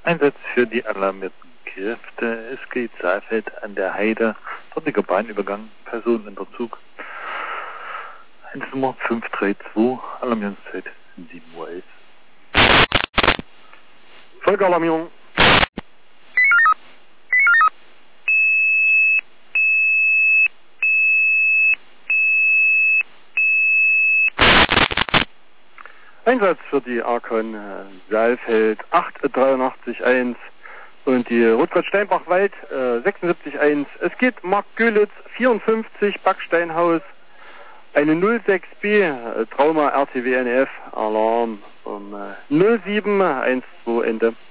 Einsatz für die alarmierten Kräfte. Es geht Saalfeld an der Heide. Dortiger Bahnübergang. Personen in der Zug. Nummer 532. Alarmierungszeit 7:11 Uhr. Folgealarmierung. Einsatz für die Arkon Saalfeld 883-1 und die Rotgott-Steinbach-Wald 76-1. Es geht Mark Gülitz 54 Backsteinhaus, eine 06B Trauma RTW NF Alarm um 0712 Ende.